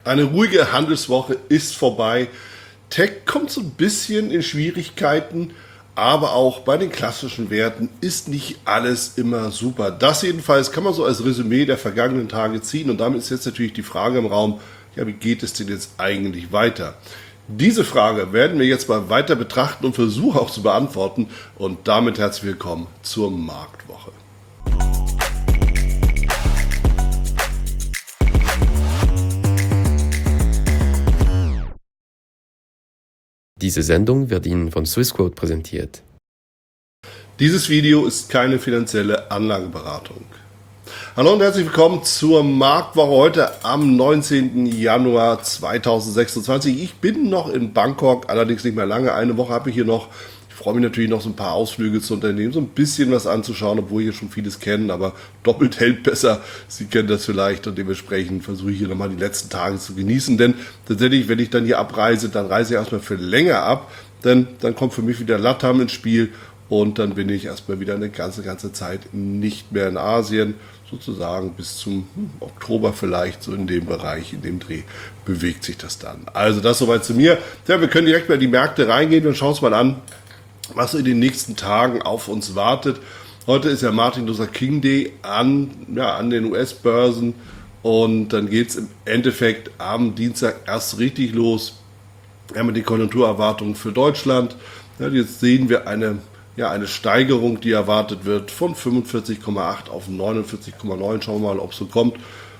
Eine ruhige Handelswoche ist vorbei. Tech kommt so ein bisschen in Schwierigkeiten, aber auch bei den klassischen Werten ist nicht alles immer super. Das jedenfalls kann man so als Resümee der vergangenen Tage ziehen und damit ist jetzt natürlich die Frage im Raum, ja, wie geht es denn jetzt eigentlich weiter? Diese Frage werden wir jetzt mal weiter betrachten und versuchen auch zu beantworten und damit herzlich willkommen zur Marktwoche. Diese Sendung wird Ihnen von Swissquote präsentiert. Dieses Video ist keine finanzielle Anlageberatung. Hallo und herzlich willkommen zur Marktwoche heute am 19. Januar 2026. Ich bin noch in Bangkok, allerdings nicht mehr lange. Eine Woche habe ich hier noch. Ich freue mich natürlich noch so ein paar Ausflüge zu unternehmen, so ein bisschen was anzuschauen, obwohl hier schon vieles kennen, aber doppelt hält besser. Sie kennen das vielleicht und dementsprechend versuche ich hier nochmal die letzten Tage zu genießen, denn tatsächlich, wenn ich dann hier abreise, dann reise ich erstmal für länger ab, denn dann kommt für mich wieder LATAM ins Spiel und dann bin ich erstmal wieder eine ganze Zeit nicht mehr in Asien, sozusagen bis zum Oktober vielleicht, so in dem Bereich, in dem Dreh bewegt sich das dann. Also das soweit zu mir. Ja, wir können direkt mal in die Märkte reingehen und schauen uns mal an, was in den nächsten Tagen auf uns wartet. Heute ist ja Martin Luther King Day an den US-Börsen und dann geht es im Endeffekt am Dienstag erst richtig los mit den Konjunkturerwartungen für Deutschland. Ja, jetzt sehen wir eine Steigerung, die erwartet wird von 45,8 auf 49,9. Schauen wir mal, ob es so kommt,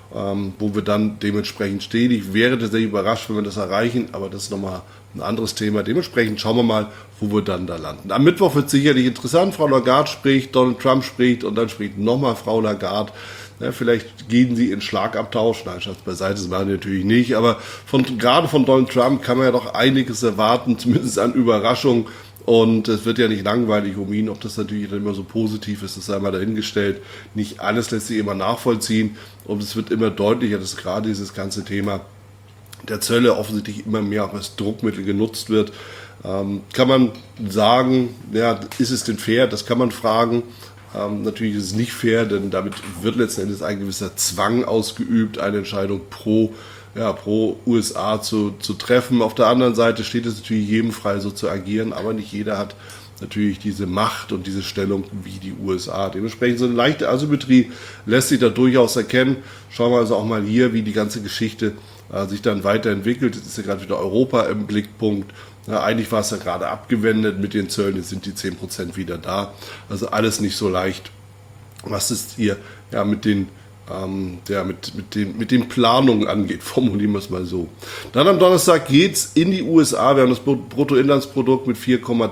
wo wir dann dementsprechend stehen. Ich wäre tatsächlich überrascht, wenn wir das erreichen, aber das ist nochmal ein anderes Thema. Dementsprechend schauen wir mal, wo wir dann da landen. Am Mittwoch wird es sicherlich interessant. Frau Lagarde spricht, Donald Trump spricht und dann spricht nochmal Frau Lagarde. Ja, vielleicht gehen sie in Schlagabtausch. Nein, Schatz beiseite, das machen die natürlich nicht. Aber gerade von Donald Trump kann man ja doch einiges erwarten, zumindest an Überraschungen. Und es wird ja nicht langweilig um ihn, ob das natürlich dann immer so positiv ist, das sei mal dahingestellt. Nicht alles lässt sich immer nachvollziehen und es wird immer deutlicher, dass gerade dieses ganze Thema der Zölle offensichtlich immer mehr auch als Druckmittel genutzt wird. Kann man sagen, ja, ist es denn fair? Das kann man fragen. Natürlich ist es nicht fair, denn damit wird letzten Endes ein gewisser Zwang ausgeübt, eine Entscheidung pro USA zu treffen. Auf der anderen Seite steht es natürlich jedem frei, so zu agieren, aber nicht jeder hat natürlich diese Macht und diese Stellung wie die USA. Dementsprechend so eine leichte Asymmetrie lässt sich da durchaus erkennen. Schauen wir also auch mal hier, wie die ganze Geschichte sich dann weiterentwickelt. Jetzt ist ja gerade wieder Europa im Blickpunkt. Ja, eigentlich war es ja gerade abgewendet mit den Zöllen, jetzt sind die 10% wieder da. Also alles nicht so leicht. Was ist hier mit den Planungen angeht, formulieren wir es mal so. Dann am Donnerstag geht es in die USA. Wir haben das Bruttoinlandsprodukt mit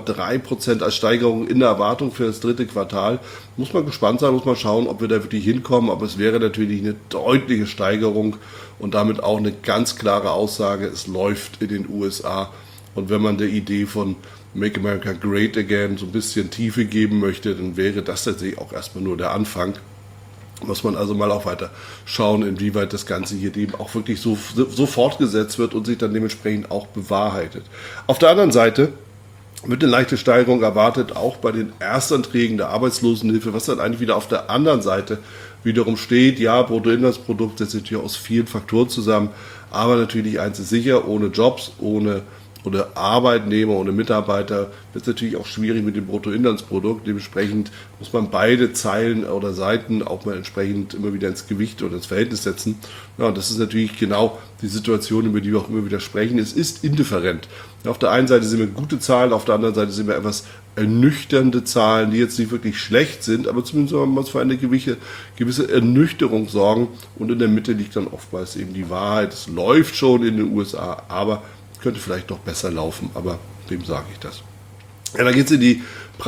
4,3% als Steigerung in der Erwartung für das dritte Quartal. Muss man gespannt sein, muss man schauen, ob wir da wirklich hinkommen. Aber es wäre natürlich eine deutliche Steigerung und damit auch eine ganz klare Aussage, es läuft in den USA. Und wenn man der Idee von Make America Great Again so ein bisschen Tiefe geben möchte, dann wäre das tatsächlich auch erstmal nur der Anfang. Muss man also mal auch weiter schauen, inwieweit das Ganze hier eben auch wirklich so fortgesetzt wird und sich dann dementsprechend auch bewahrheitet. Auf der anderen Seite wird eine leichte Steigerung erwartet, auch bei den Erstanträgen der Arbeitslosenhilfe, was dann eigentlich wieder auf der anderen Seite wiederum steht. Ja, Bruttoinlandsprodukt setzt sich natürlich aus vielen Faktoren zusammen, aber natürlich eins ist sicher, ohne Jobs, ohne Arbeitnehmer, ohne Mitarbeiter wird es natürlich auch schwierig mit dem Bruttoinlandsprodukt. Dementsprechend muss man beide Zeilen oder Seiten auch mal entsprechend immer wieder ins Gewicht oder ins Verhältnis setzen. Ja, und das ist natürlich genau die Situation, über die wir auch immer wieder sprechen. Es ist indifferent. Auf der einen Seite sind wir gute Zahlen, auf der anderen Seite sind wir etwas ernüchternde Zahlen, die jetzt nicht wirklich schlecht sind, aber zumindest soll man für eine gewisse Ernüchterung sorgen. Und in der Mitte liegt dann oftmals eben die Wahrheit. Es läuft schon in den USA, aber könnte vielleicht noch besser laufen, aber wem sage ich das? Ja, dann geht es in den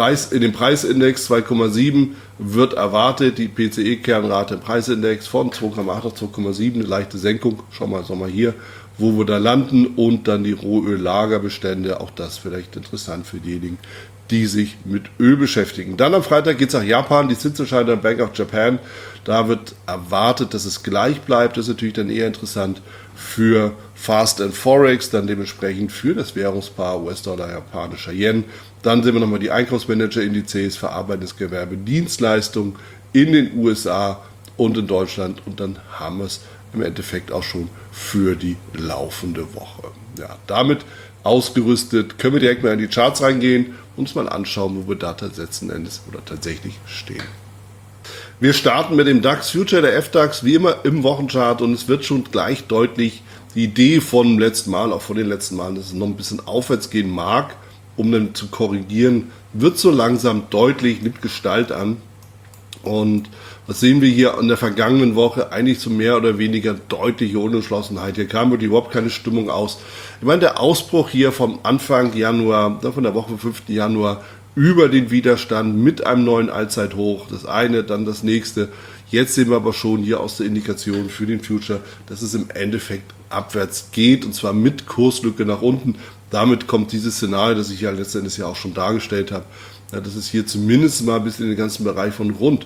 Preisindex 2,7 wird erwartet, die PCE-Kernrate im Preisindex von 2,8 auf 2,7, eine leichte Senkung. Schauen wir mal hier, wo wir da landen und dann die Rohöllagerbestände, auch das vielleicht interessant für diejenigen, die sich mit Öl beschäftigen. Dann am Freitag geht es nach Japan, die Zinsentscheidung der Bank of Japan. Da wird erwartet, dass es gleich bleibt. Das ist natürlich dann eher interessant für Fast and Forex, dann dementsprechend für das Währungspaar US-Dollar, japanischer Yen. Dann sehen wir nochmal die Einkaufsmanager-Indizes, verarbeitendes Gewerbe, Dienstleistungen in den USA und in Deutschland. Und dann haben wir es im Endeffekt auch schon für die laufende Woche. Ja, damit ausgerüstet können wir direkt mal in die Charts reingehen und uns mal anschauen, wo wir da letzten Endes oder tatsächlich stehen. Wir starten mit dem DAX Future, der FDAX, wie immer im Wochenchart, und es wird schon gleich deutlich die Idee vom letzten Mal, auch von den letzten Malen, dass es noch ein bisschen aufwärts gehen mag, um dann zu korrigieren, wird so langsam deutlich, nimmt Gestalt an. Und was sehen wir hier in der vergangenen Woche? Eigentlich so mehr oder weniger deutliche Unentschlossenheit. Hier kam wirklich überhaupt keine Stimmung aus. Ich meine, der Ausbruch hier vom Anfang Januar, von der Woche vom 5. Januar, über den Widerstand mit einem neuen Allzeithoch. Das eine, dann das nächste. Jetzt sehen wir aber schon hier aus der Indikation für den Future, dass es im Endeffekt abwärts geht, und zwar mit Kurslücke nach unten. Damit kommt dieses Szenario, das ich ja letztendlich ja auch schon dargestellt habe, ja, dass es hier zumindest mal bis in den ganzen Bereich von rund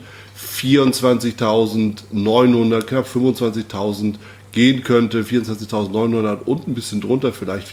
24.900, knapp 25.000 gehen könnte, 24.900 und ein bisschen drunter, vielleicht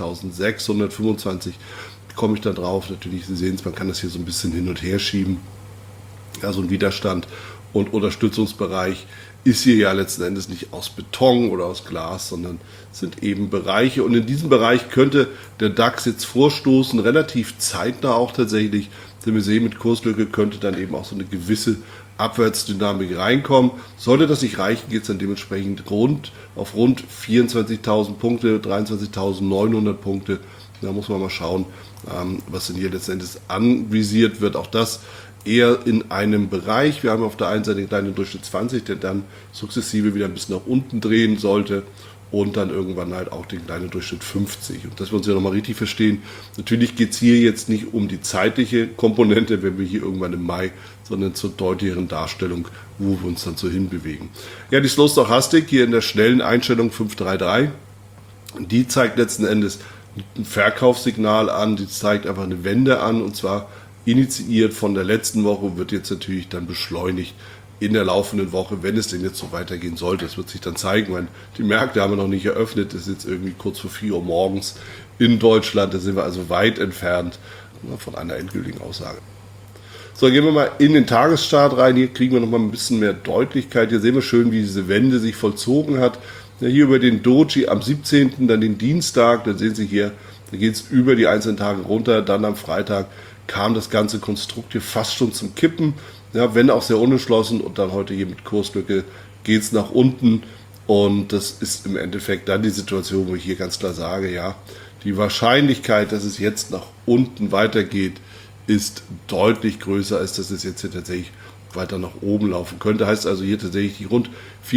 24.625, komme ich da drauf. Natürlich, Sie sehen es, man kann das hier so ein bisschen hin und her schieben. Ja, so ein Widerstand und Unterstützungsbereich ist hier ja letzten Endes nicht aus Beton oder aus Glas, sondern sind eben Bereiche. Und in diesem Bereich könnte der DAX jetzt vorstoßen, relativ zeitnah auch tatsächlich. Denn wir sehen, mit Kurslücke könnte dann eben auch so eine gewisse Abwärtsdynamik reinkommen. Sollte das nicht reichen, geht es dann dementsprechend auf rund 24.000 Punkte, 23.900 Punkte. Da muss man mal schauen, was denn hier letztendlich anvisiert wird. Auch das eher in einem Bereich. Wir haben auf der einen Seite den kleinen Durchschnitt 20, der dann sukzessive wieder ein bisschen nach unten drehen sollte, und dann irgendwann halt auch den kleinen Durchschnitt 50. Und dass wir uns ja nochmal richtig verstehen, natürlich geht es hier jetzt nicht um die zeitliche Komponente, wenn wir hier irgendwann im Mai, sondern zur deutlicheren Darstellung, wo wir uns dann so hinbewegen. Ja, die Slow Stochastik hier in der schnellen Einstellung 533, die zeigt letzten Endes ein Verkaufssignal an, die zeigt einfach eine Wende an, und zwar initiiert von der letzten Woche, wird jetzt natürlich dann beschleunigt in der laufenden Woche, wenn es denn jetzt so weitergehen sollte. Das wird sich dann zeigen, weil die Märkte haben wir noch nicht eröffnet. Das ist jetzt irgendwie kurz vor 4 Uhr morgens in Deutschland. Da sind wir also weit entfernt von einer endgültigen Aussage. So, gehen wir mal in den Tagesstart rein. Hier kriegen wir noch mal ein bisschen mehr Deutlichkeit. Hier sehen wir schön, wie diese Wende sich vollzogen hat. Ja, hier über den Doji am 17., dann den Dienstag. Da sehen Sie hier, da geht es über die einzelnen Tage runter. Dann am Freitag kam das ganze Konstrukt hier fast schon zum Kippen. Ja, wenn auch sehr unentschlossen, und dann heute hier mit Kurslücke geht es nach unten, und das ist im Endeffekt dann die Situation, wo ich hier ganz klar sage, ja, die Wahrscheinlichkeit, dass es jetzt nach unten weitergeht, ist deutlich größer, als dass es jetzt hier tatsächlich weiter nach oben laufen könnte. Heißt also hier tatsächlich die rund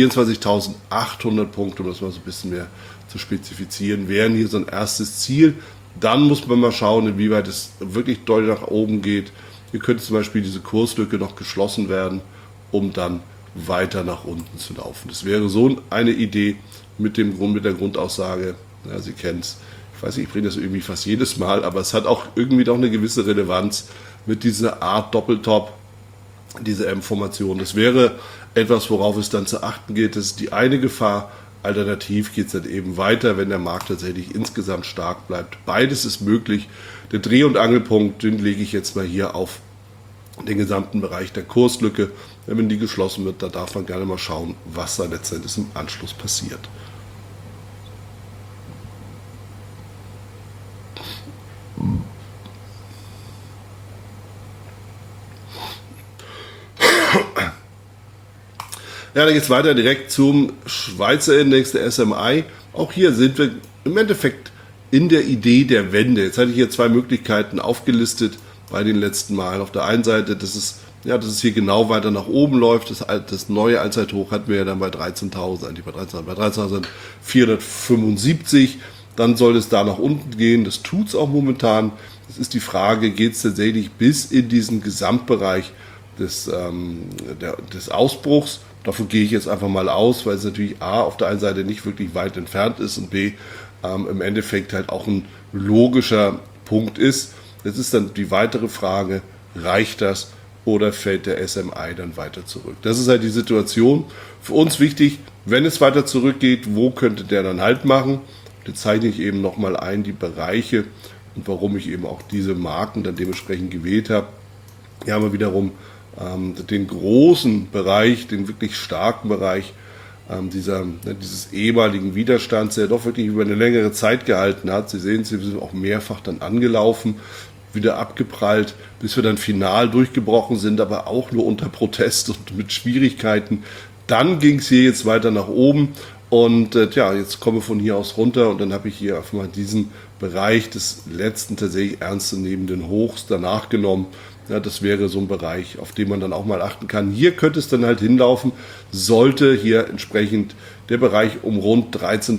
24.800 Punkte, um das mal so ein bisschen mehr zu spezifizieren, wären hier so ein erstes Ziel. Dann muss man mal schauen, inwieweit es wirklich deutlich nach oben geht. Hier könnte zum Beispiel diese Kurslücke noch geschlossen werden, um dann weiter nach unten zu laufen. Das wäre so eine Idee mit der Grundaussage. Ja, Sie kennen es. Ich weiß nicht, ich bringe das irgendwie fast jedes Mal, aber es hat auch irgendwie doch eine gewisse Relevanz mit dieser Art Doppeltop, diese M-Formation. Das wäre etwas, worauf es dann zu achten geht. Das ist die eine Gefahr. Alternativ geht es dann eben weiter, wenn der Markt tatsächlich insgesamt stark bleibt. Beides ist möglich. Der Dreh- und Angelpunkt, den lege ich jetzt mal hier auf den gesamten Bereich der Kurslücke. Wenn die geschlossen wird, da darf man gerne mal schauen, was da letztendlich im Anschluss passiert. Ja, dann geht es weiter direkt zum Schweizer Index, der SMI. Auch hier sind wir im Endeffekt in der Idee der Wende. Jetzt hatte ich hier zwei Möglichkeiten aufgelistet bei den letzten Malen. Auf der einen Seite, dass es hier genau weiter nach oben läuft. Das neue Allzeithoch hatten wir ja dann bei 13.000, eigentlich bei 13.475. Dann soll es da nach unten gehen. Das tut es auch momentan. Das ist die Frage, geht es tatsächlich bis in diesen Gesamtbereich des Ausbruchs? Davon gehe ich jetzt einfach mal aus, weil es natürlich A, auf der einen Seite nicht wirklich weit entfernt ist, und B, im Endeffekt halt auch ein logischer Punkt ist. Jetzt ist dann die weitere Frage, reicht das oder fällt der SMI dann weiter zurück? Das ist halt die Situation. Für uns wichtig, wenn es weiter zurückgeht, wo könnte der dann Halt machen? Jetzt zeichne ich eben nochmal ein, die Bereiche, und warum ich eben auch diese Marken dann dementsprechend gewählt habe. Hier haben wir wiederum den großen Bereich, den wirklich starken Bereich dieses ehemaligen Widerstands, der doch wirklich über eine längere Zeit gehalten hat. Sie sehen, sie sind auch mehrfach dann angelaufen, wieder abgeprallt, bis wir dann final durchgebrochen sind, aber auch nur unter Protest und mit Schwierigkeiten. Dann ging es hier jetzt weiter nach oben und jetzt komme ich von hier aus runter und dann habe ich hier einfach mal diesen Bereich des letzten tatsächlich ernstzunehmenden Hochs danach genommen. Ja, das wäre so ein Bereich, auf den man dann auch mal achten kann. Hier könnte es dann halt hinlaufen, sollte hier entsprechend der Bereich um rund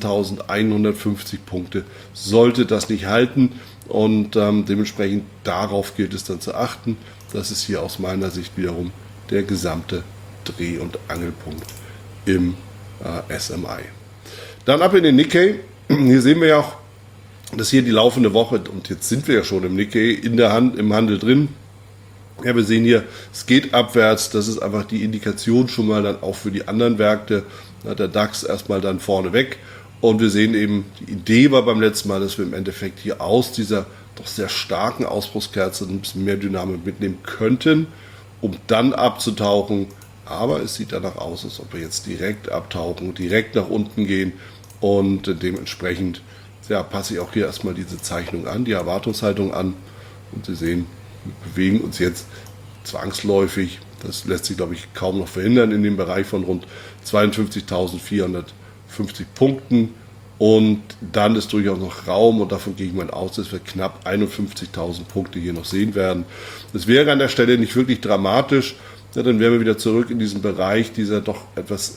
13.150 Punkte, sollte das nicht halten und dementsprechend darauf gilt es dann zu achten. Das ist hier aus meiner Sicht wiederum der gesamte Dreh- und Angelpunkt im SMI. Dann ab in den Nikkei. Hier sehen wir ja auch, dass hier die laufende Woche, und jetzt sind wir ja schon im Nikkei, im Handel drin. Ja, wir sehen hier, es geht abwärts, das ist einfach die Indikation schon mal dann auch für die anderen Märkte. Der DAX erstmal dann vorne weg und wir sehen eben, die Idee war beim letzten Mal, dass wir im Endeffekt hier aus dieser doch sehr starken Ausbruchskerze ein bisschen mehr Dynamik mitnehmen könnten, um dann abzutauchen. Aber es sieht danach aus, als ob wir jetzt direkt abtauchen, direkt nach unten gehen und dementsprechend passe ich auch hier erstmal diese Zeichnung an, die Erwartungshaltung an und Sie sehen, wir bewegen uns jetzt zwangsläufig, das lässt sich glaube ich kaum noch verhindern, in dem Bereich von rund 52.450 Punkten und dann ist durchaus noch Raum und davon gehe ich mal aus, dass wir knapp 51.000 Punkte hier noch sehen werden. Das wäre an der Stelle nicht wirklich dramatisch, dann wären wir wieder zurück in diesen Bereich dieser doch etwas,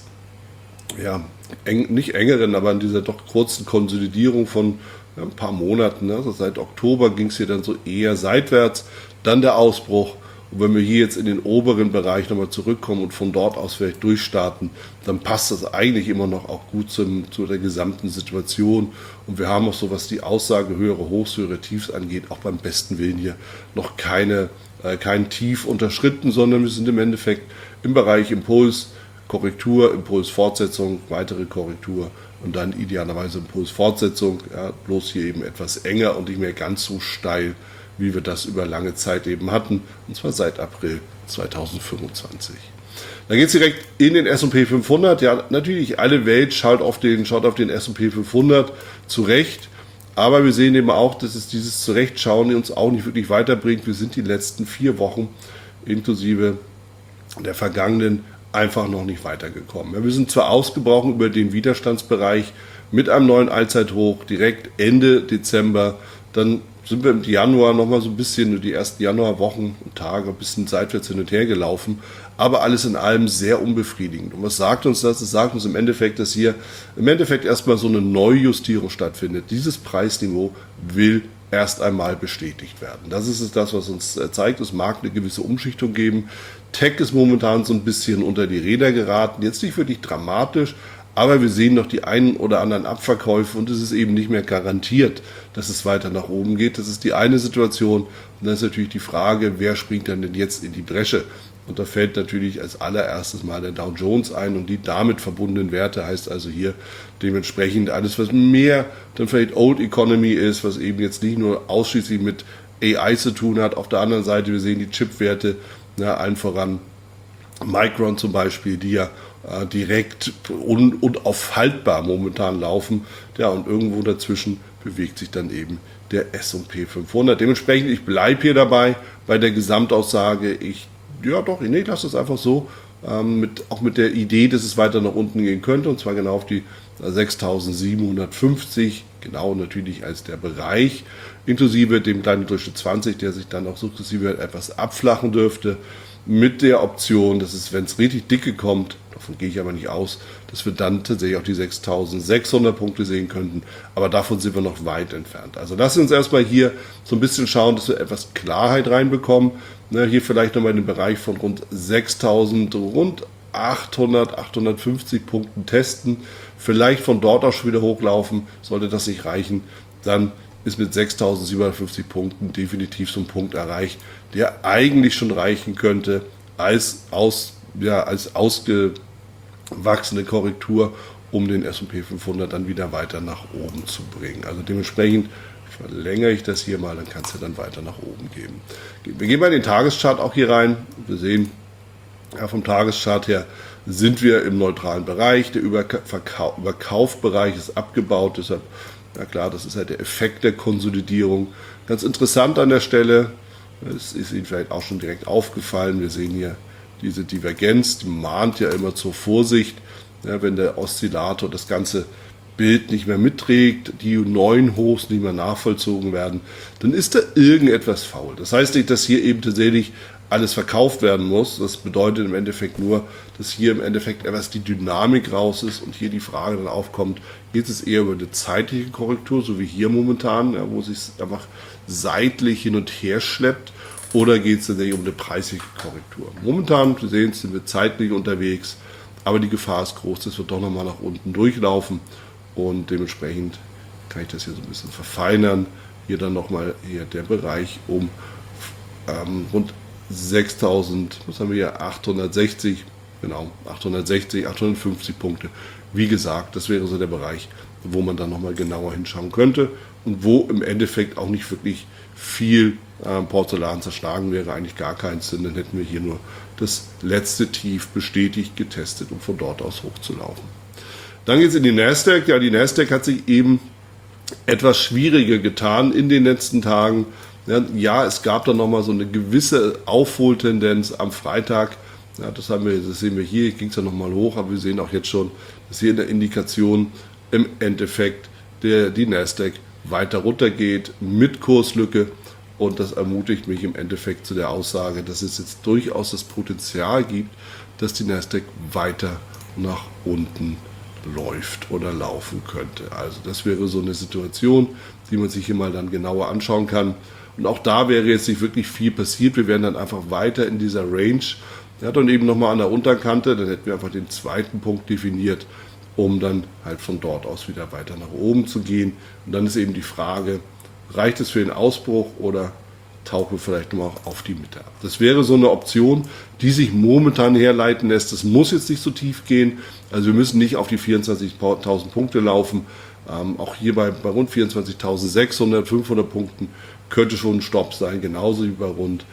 nicht engeren, aber in dieser doch kurzen Konsolidierung von ein paar Monaten. Also seit Oktober ging es hier dann so eher seitwärts, dann der Ausbruch. Und wenn wir hier jetzt in den oberen Bereich nochmal zurückkommen und von dort aus vielleicht durchstarten, dann passt das eigentlich immer noch auch gut zu der gesamten Situation. Und wir haben auch so, was die Aussage höhere Hochs, höhere Tiefs angeht, auch beim besten Willen hier noch kein Tief unterschritten, sondern wir sind im Endeffekt im Bereich Impuls, Korrektur, Impulsfortsetzung, weitere Korrektur und dann idealerweise Impulsfortsetzung, bloß hier eben etwas enger und nicht mehr ganz so steil, wie wir das über lange Zeit eben hatten, und zwar seit April 2025. Dann geht es direkt in den S&P 500. Ja, natürlich, alle Welt schaut auf den S&P 500 zurecht, aber wir sehen eben auch, dass es dieses Zurechtschauen uns auch nicht wirklich weiterbringt. Wir sind die letzten 4 Wochen inklusive der vergangenen einfach noch nicht weitergekommen. Wir sind zwar ausgebrochen über den Widerstandsbereich mit einem neuen Allzeithoch direkt Ende Dezember, dann sind wir im Januar nochmal so ein bisschen, die ersten Januarwochen und Tage ein bisschen seitwärts hin und her gelaufen, aber alles in allem sehr unbefriedigend. Und was sagt uns das? Es sagt uns im Endeffekt, dass hier im Endeffekt erstmal so eine Neujustierung stattfindet. Dieses Preisniveau will erst einmal bestätigt werden. Das ist das, was uns zeigt. Es mag eine gewisse Umschichtung geben. Tech ist momentan so ein bisschen unter die Räder geraten. Jetzt nicht wirklich dramatisch, aber wir sehen noch die einen oder anderen Abverkäufe und es ist eben nicht mehr garantiert, dass es weiter nach oben geht. Das ist die eine Situation. Und dann ist natürlich die Frage, wer springt dann denn jetzt in die Bresche? Und da fällt natürlich als allererstes mal der Dow Jones ein und die damit verbundenen Werte, heißt also hier dementsprechend alles, was mehr dann vielleicht Old Economy ist, was eben jetzt nicht nur ausschließlich mit AI zu tun hat. Auf der anderen Seite, wir sehen die Chipwerte, allen voran Micron zum Beispiel, die ja direkt unaufhaltbar momentan laufen. Ja, und irgendwo dazwischen bewegt sich dann eben der S&P 500. Dementsprechend, ich bleibe hier dabei bei der Gesamtaussage. Ich lasse es einfach so, auch mit der Idee, dass es weiter nach unten gehen könnte, und zwar genau auf die 6.750, genau natürlich als der Bereich, inklusive dem kleinen Durchschnitt 20, der sich dann auch sukzessive etwas abflachen dürfte, mit der Option, dass es, wenn es richtig dicke kommt, davon gehe ich aber nicht aus, dass wir dann tatsächlich auch die 6.600 Punkte sehen könnten, aber davon sind wir noch weit entfernt. Also lassen wir uns erstmal hier so ein bisschen schauen, dass wir etwas Klarheit reinbekommen. Hier vielleicht nochmal in den Bereich von rund 6.000, rund 800, 850 Punkten testen, vielleicht von dort aus schon wieder hochlaufen. Sollte das nicht reichen, dann ist mit 6.750 Punkten definitiv so ein Punkt erreicht, der eigentlich schon reichen könnte als ausgewachsene Korrektur, um den S&P 500 dann wieder weiter nach oben zu bringen. Also dementsprechend verlängere ich das hier mal, dann kann es ja dann weiter nach oben gehen. Wir gehen mal in den Tageschart auch hier rein. Wir sehen vom Tageschart her, sind wir im neutralen Bereich. Der Überkaufbereich ist abgebaut, deshalb, ja klar, das ist halt der Effekt der Konsolidierung. Ganz interessant an der Stelle, es ist Ihnen vielleicht auch schon direkt aufgefallen, wir sehen hier diese Divergenz, die mahnt ja immer zur Vorsicht, ja, wenn der Oszillator das ganze Bild nicht mehr mitträgt, die neuen Hochs nicht mehr nachvollzogen werden, dann ist da irgendetwas faul. Das heißt nicht, dass hier eben tatsächlich alles verkauft werden muss. Das bedeutet im Endeffekt nur, dass hier im Endeffekt etwas die Dynamik raus ist und hier die Frage dann aufkommt, geht es eher über eine zeitliche Korrektur, so wie hier momentan, ja, wo es sich einfach seitlich hin und her schleppt, oder geht es tatsächlich um eine preisliche Korrektur. Momentan, Sie sehen, sind wir zeitlich unterwegs, aber die Gefahr ist groß, dass wir doch nochmal nach unten durchlaufen. Und dementsprechend kann ich das hier so ein bisschen verfeinern. Hier dann nochmal hier der Bereich um rund 6.000, was haben wir hier, 860, genau, 860, 850 Punkte. Wie gesagt, das wäre so der Bereich, wo man dann nochmal genauer hinschauen könnte und wo im Endeffekt auch nicht wirklich viel Porzellan zerschlagen wäre, eigentlich gar keins, denn dann hätten wir hier nur das letzte Tief bestätigt, getestet, um von dort aus hochzulaufen. Dann geht es in die Nasdaq. Ja, die Nasdaq hat sich eben etwas schwieriger getan in den letzten Tagen. Ja, es gab dann nochmal so eine gewisse Aufholtendenz am Freitag. Ja, das sehen wir hier, ging es ja nochmal hoch, aber wir sehen auch jetzt schon, dass hier in der Indikation im Endeffekt die Nasdaq weiter runtergeht mit Kurslücke. Und das ermutigt mich im Endeffekt zu der Aussage, dass es jetzt durchaus das Potenzial gibt, dass die Nasdaq weiter nach unten läuft oder laufen könnte. Also das wäre so eine Situation, die man sich hier mal dann genauer anschauen kann. Und auch da wäre jetzt nicht wirklich viel passiert. Wir wären dann einfach weiter in dieser Range. Ja, dann eben nochmal an der Unterkante, dann hätten wir einfach den zweiten Punkt definiert, um dann halt von dort aus wieder weiter nach oben zu gehen. Und dann ist eben die Frage, reicht es für den Ausbruch oder tauchen wir vielleicht nochmal auf die Mitte ab. Das wäre so eine Option, die sich momentan herleiten lässt. Das muss jetzt nicht so tief gehen. Also wir müssen nicht auf die 24.000 Punkte laufen. Auch hier bei rund 24.600, 500 Punkten könnte schon ein Stopp sein. Genauso wie bei rund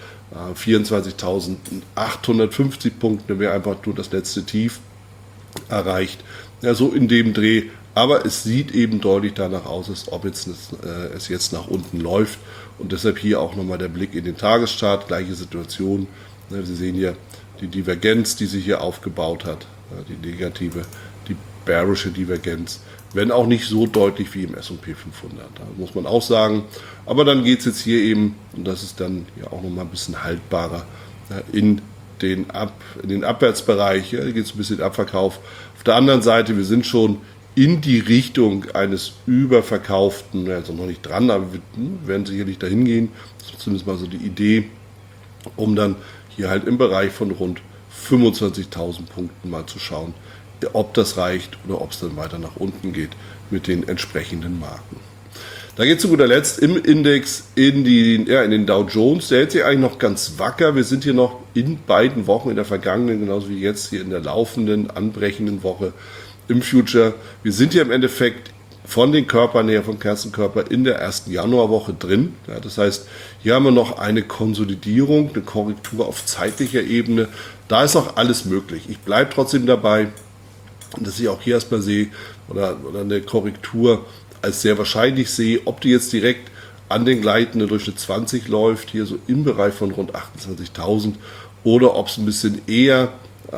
24.850 Punkten. Da wäre einfach nur das letzte Tief erreicht. Ja, so in dem Dreh. Aber es sieht eben deutlich danach aus, als ob es jetzt nach unten läuft. Und deshalb hier auch nochmal der Blick in den Tageschart. Gleiche Situation. Sie sehen hier die Divergenz, die sich hier aufgebaut hat. Die negative, die bearische Divergenz. Wenn auch nicht so deutlich wie im S&P 500. Muss man auch sagen. Aber dann geht es jetzt hier eben, und das ist dann ja auch nochmal ein bisschen haltbarer, in den Abwärtsbereich. Hier geht es ein bisschen Abverkauf. Auf der anderen Seite, wir sind schon in die Richtung eines überverkauften, also noch nicht dran, aber wir werden sicherlich dahin gehen. Das ist zumindest mal so die Idee, um dann hier halt im Bereich von rund 25.000 Punkten mal zu schauen, ob das reicht oder ob es dann weiter nach unten geht mit den entsprechenden Marken. Da geht es zu guter Letzt im Index in den Dow Jones. Der hält sich eigentlich noch ganz wacker. Wir sind hier noch in beiden Wochen, in der vergangenen, genauso wie jetzt hier in der laufenden, anbrechenden Woche im Future. Wir sind hier im Endeffekt von den Körpern her, vom Kerzenkörper in der ersten Januarwoche drin. Ja, das heißt, hier haben wir noch eine Konsolidierung, eine Korrektur auf zeitlicher Ebene. Da ist auch alles möglich. Ich bleibe trotzdem dabei, dass ich auch hier erstmal sehe oder eine Korrektur als sehr wahrscheinlich sehe. Ob die jetzt direkt an den gleitenden Durchschnitt 20 läuft, hier so im Bereich von rund 28.000, oder ob es ein bisschen eher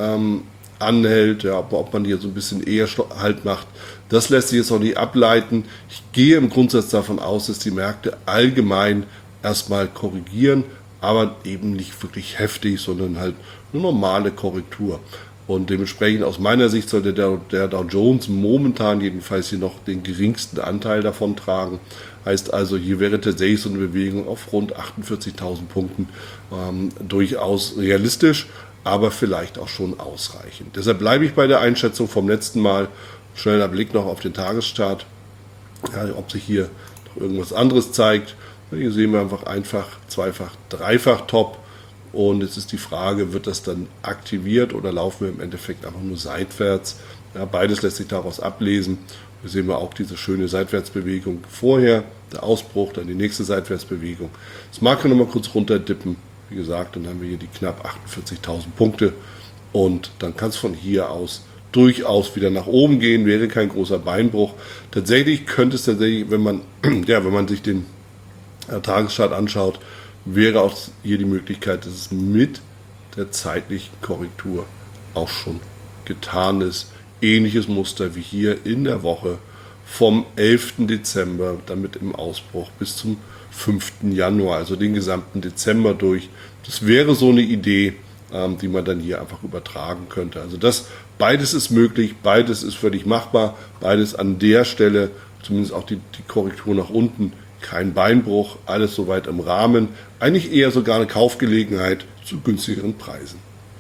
anhält, ja, ob man hier so ein bisschen eher Halt macht, das lässt sich jetzt noch nicht ableiten. Ich gehe im Grundsatz davon aus, dass die Märkte allgemein erstmal korrigieren, aber eben nicht wirklich heftig, sondern halt eine normale Korrektur. Und dementsprechend aus meiner Sicht sollte der Dow Jones momentan jedenfalls hier noch den geringsten Anteil davon tragen. Heißt also, hier wäre tatsächlich so eine Bewegung auf rund 48.000 Punkten durchaus realistisch, aber vielleicht auch schon ausreichend. Deshalb bleibe ich bei der Einschätzung vom letzten Mal. Schneller Blick noch auf den Tageschart, ja, ob sich hier noch irgendwas anderes zeigt. Hier sehen wir einfach zweifach, dreifach Top. Und jetzt ist die Frage, wird das dann aktiviert oder laufen wir im Endeffekt einfach nur seitwärts? Ja, beides lässt sich daraus ablesen. Hier sehen wir auch diese schöne Seitwärtsbewegung vorher, der Ausbruch, dann die nächste Seitwärtsbewegung. Das mag nochmal kurz runterdippen. Wie gesagt, dann haben wir hier die knapp 48.000 Punkte. und dann kann es von hier aus durchaus wieder nach oben gehen, wäre kein großer Beinbruch. Tatsächlich könnte es wenn man, ja, wenn man sich den Tageschart anschaut, wäre auch hier die Möglichkeit, dass es mit der zeitlichen Korrektur auch schon getan ist. Ähnliches Muster wie hier in der Woche vom 11. Dezember, damit im Ausbruch bis zum 5. Januar, also den gesamten Dezember durch. Das wäre so eine Idee, die man dann hier einfach übertragen könnte. Also beides ist möglich, beides ist völlig machbar, beides an der Stelle, zumindest auch die Korrektur nach unten, kein Beinbruch, alles soweit im Rahmen. Eigentlich eher sogar eine Kaufgelegenheit zu günstigeren Preisen.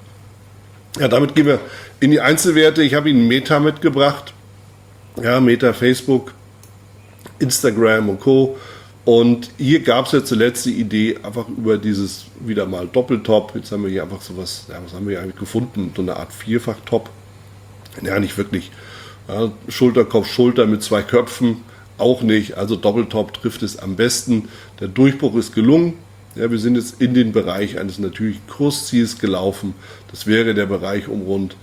Ja, damit gehen wir in die Einzelwerte. Ich habe Ihnen Meta mitgebracht. Ja, Meta, Facebook, Instagram und Co. Und hier gab es ja zuletzt die Idee, einfach über dieses wieder mal Doppeltop. Jetzt haben wir hier einfach sowas, ja, was haben wir hier eigentlich gefunden? So eine Art Vierfach-Top. Ja, nicht wirklich. Ja, Schulter, Kopf, Schulter mit zwei Köpfen. Auch nicht. Also Doppeltop trifft es am besten. Der Durchbruch ist gelungen. Ja, wir sind jetzt in den Bereich eines natürlichen Kursziels gelaufen. Das wäre der Bereich um rund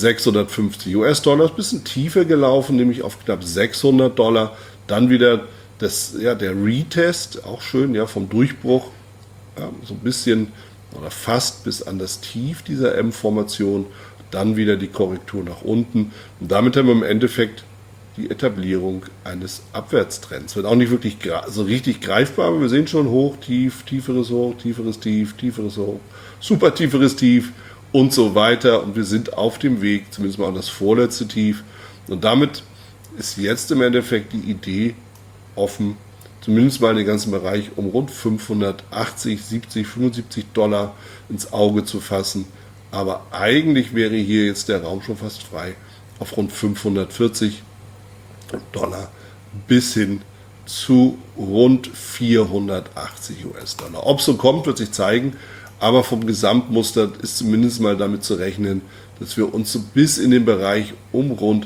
650 US-Dollar. Ein bisschen tiefer gelaufen, nämlich auf knapp 600 Dollar. Dann wieder der Retest, auch schön, ja, vom Durchbruch. Ja, so ein bisschen oder fast bis an das Tief dieser M-Formation. Dann wieder die Korrektur nach unten. Und damit haben wir im Endeffekt die Etablierung eines Abwärtstrends. Wird auch nicht wirklich so richtig greifbar, aber wir sehen schon hoch, tief, tieferes Hoch, tieferes Tief, tieferes Hoch, super tieferes Tief und so weiter. Und wir sind auf dem Weg, zumindest mal an das vorletzte Tief. Und damit ist jetzt im Endeffekt die Idee offen, zumindest mal den ganzen Bereich um rund 580, 70, 75 Dollar ins Auge zu fassen. Aber eigentlich wäre hier jetzt der Raum schon fast frei auf rund 540 Dollar bis hin zu rund 480 US-Dollar. Ob es so kommt, wird sich zeigen, aber vom Gesamtmuster ist zumindest mal damit zu rechnen, dass wir uns so bis in den Bereich um rund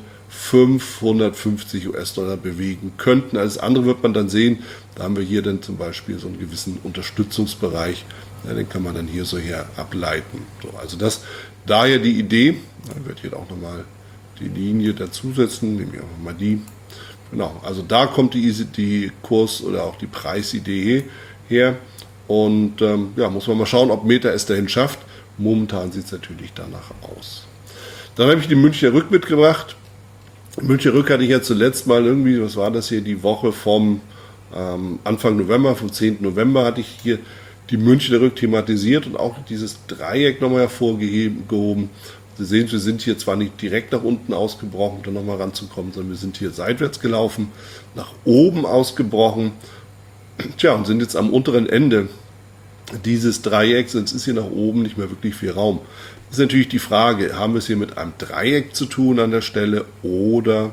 550 US-Dollar bewegen könnten. Alles andere wird man dann sehen. Da haben wir hier dann zum Beispiel so einen gewissen Unterstützungsbereich. Ja, den kann man dann hier so her ableiten. So, also daher die Idee. Dann wird hier auch nochmal die Linie dazusetzen. Nehme ich einfach mal die. Genau, also da kommt die Kurs- oder auch die Preisidee her. Und muss man mal schauen, ob Meta es dahin schafft. Momentan sieht es natürlich danach aus. Dann habe ich die Münchner Rück mitgebracht. Münchner Rück hatte ich ja zuletzt mal irgendwie, was war das hier, die Woche vom Anfang November, vom 10. November hatte ich hier die Münchner Rück thematisiert und auch dieses Dreieck nochmal hervorgehoben. Sie sehen, wir sind hier zwar nicht direkt nach unten ausgebrochen, um da nochmal ranzukommen, sondern wir sind hier seitwärts gelaufen, nach oben ausgebrochen. Tja, und sind jetzt am unteren Ende dieses Dreiecks, und es ist hier nach oben nicht mehr wirklich viel Raum. Das ist natürlich die Frage, haben wir es hier mit einem Dreieck zu tun an der Stelle oder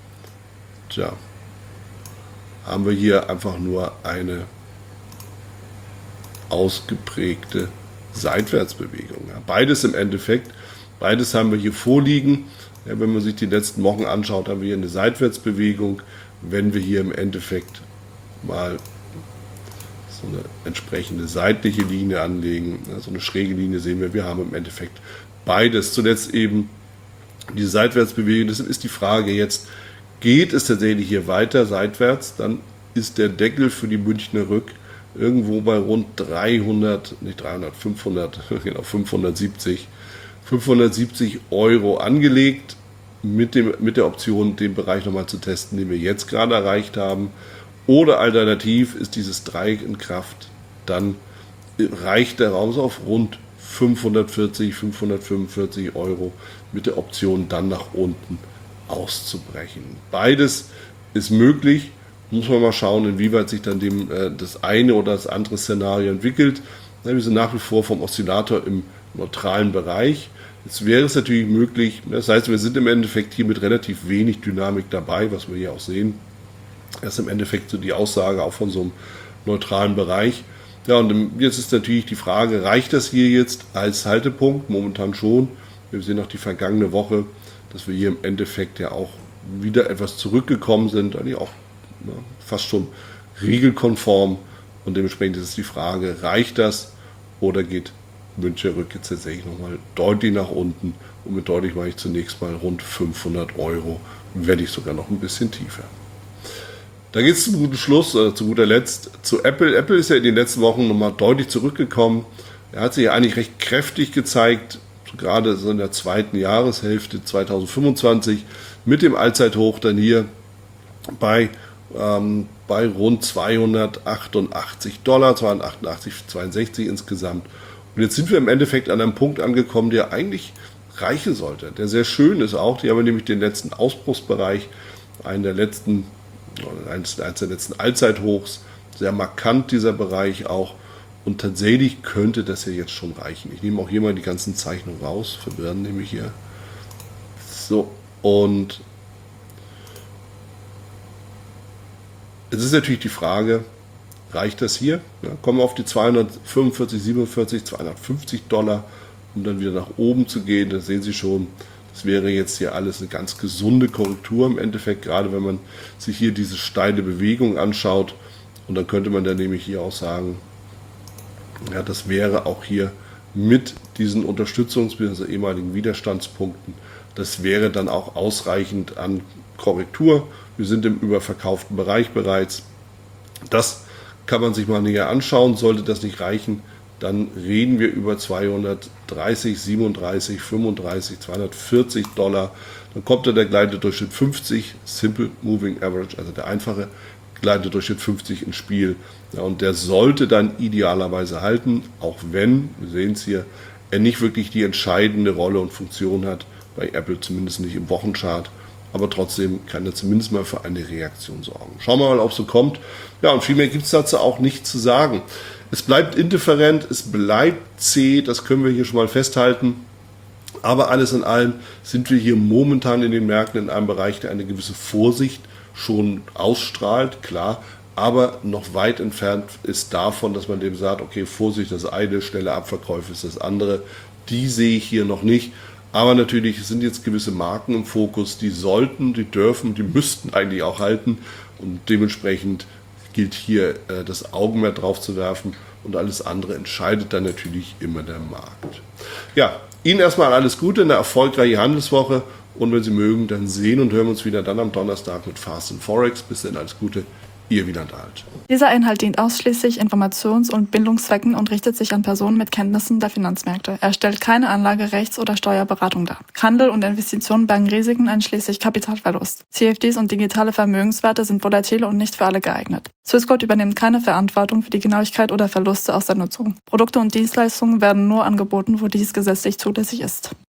haben wir hier einfach nur eine ausgeprägte Seitwärtsbewegung. Ja, beides im Endeffekt, beides haben wir hier vorliegen. Ja, wenn man sich die letzten Wochen anschaut, haben wir hier eine Seitwärtsbewegung. Wenn wir hier im Endeffekt mal so eine entsprechende seitliche Linie anlegen, ja, so eine schräge Linie sehen wir haben im Endeffekt beides. Zuletzt eben die Seitwärtsbewegung. Deshalb ist die Frage jetzt, geht es tatsächlich hier weiter seitwärts, dann ist der Deckel für die Münchner Rück irgendwo bei rund 570 Euro angelegt, mit der Option, den Bereich nochmal zu testen, den wir jetzt gerade erreicht haben. Oder alternativ ist dieses Dreieck in Kraft, dann reicht der Raum so auf rund 545 Euro mit der Option, dann nach unten auszubrechen. Beides ist möglich. Muss man mal schauen, inwieweit sich dann das eine oder das andere Szenario entwickelt. Wir sind nach wie vor vom Oszillator im neutralen Bereich. Jetzt wäre es natürlich möglich, das heißt, wir sind im Endeffekt hier mit relativ wenig Dynamik dabei, was wir hier auch sehen. Das ist im Endeffekt so die Aussage auch von so einem neutralen Bereich. Ja, und jetzt ist natürlich die Frage, reicht das hier jetzt als Haltepunkt? Momentan schon. Wir sehen auch die vergangene Woche, dass wir hier im Endeffekt ja auch wieder etwas zurückgekommen sind, eigentlich auch fast schon regelkonform. Und dementsprechend ist es die Frage, reicht das oder geht Münchner Rück jetzt tatsächlich nochmal deutlich nach unten. Und mit deutlich mache ich zunächst mal rund 500 Euro, wenn nicht sogar noch ein bisschen tiefer. Da geht es zum guten Schluss, zu guter Letzt, zu Apple. Apple ist ja in den letzten Wochen nochmal deutlich zurückgekommen. Er hat sich ja eigentlich recht kräftig gezeigt, gerade so in der zweiten Jahreshälfte 2025 mit dem Allzeithoch dann hier bei rund 288 $, 288,62 insgesamt. Und jetzt sind wir im Endeffekt an einem Punkt angekommen, der eigentlich reichen sollte, der sehr schön ist auch. Hier haben wir nämlich den letzten Ausbruchsbereich, eines der letzten Allzeithochs, sehr markant dieser Bereich auch. Und tatsächlich könnte das ja jetzt schon reichen. Ich nehme auch hier mal die ganzen Zeichnungen raus, verwirren nämlich hier. So, und es ist natürlich die Frage, reicht das hier? Ja, kommen wir auf die 245, 47, 250 $, um dann wieder nach oben zu gehen. Da sehen Sie schon, das wäre jetzt hier alles eine ganz gesunde Korrektur im Endeffekt, gerade wenn man sich hier diese steile Bewegung anschaut. Und dann könnte man dann nämlich hier auch sagen, ja, das wäre auch hier mit diesen Unterstützungs- bzw. ehemaligen Widerstandspunkten, das wäre dann auch ausreichend an Korrektur. Wir sind im überverkauften Bereich bereits. Das kann man sich mal näher anschauen. Sollte das nicht reichen, dann reden wir über 230, 37, 35, 240 $. Dann kommt dann der Gleitedurchschnitt 50, Simple Moving Average, also der einfache Gleitedurchschnitt 50 ins Spiel. Ja, und der sollte dann idealerweise halten, auch wenn, wir sehen es hier, er nicht wirklich die entscheidende Rolle und Funktion hat, bei Apple zumindest nicht im Wochenchart. Aber trotzdem kann er zumindest mal für eine Reaktion sorgen. Schauen wir mal, ob es so kommt. Ja, und viel mehr gibt es dazu auch nicht zu sagen. Es bleibt indifferent, es bleibt zäh, das können wir hier schon mal festhalten. Aber alles in allem sind wir hier momentan in den Märkten in einem Bereich, der eine gewisse Vorsicht schon ausstrahlt, klar, aber noch weit entfernt ist davon, dass man dem sagt, okay, Vorsicht, das eine, schnelle Abverkäufe ist das andere. Die sehe ich hier noch nicht. Aber natürlich sind jetzt gewisse Marken im Fokus, die sollten, die dürfen, die müssten eigentlich auch halten. Und dementsprechend gilt hier das Augenmerk drauf zu werfen und alles andere entscheidet dann natürlich immer der Markt. Ja, Ihnen erstmal alles Gute, eine erfolgreiche Handelswoche und wenn Sie mögen, dann sehen und hören wir uns wieder dann am Donnerstag mit Fast and Forex. Bis dann, alles Gute. Ihr Wieland Alt. Dieser Inhalt dient ausschließlich Informations- und Bildungszwecken und richtet sich an Personen mit Kenntnissen der Finanzmärkte. Er stellt keine Anlage-, Rechts- oder Steuerberatung dar. Handel und Investitionen bergen Risiken einschließlich Kapitalverlust. CFDs und digitale Vermögenswerte sind volatil und nicht für alle geeignet. Swissquote übernimmt keine Verantwortung für die Genauigkeit oder Verluste aus der Nutzung. Produkte und Dienstleistungen werden nur angeboten, wo dies gesetzlich zulässig ist.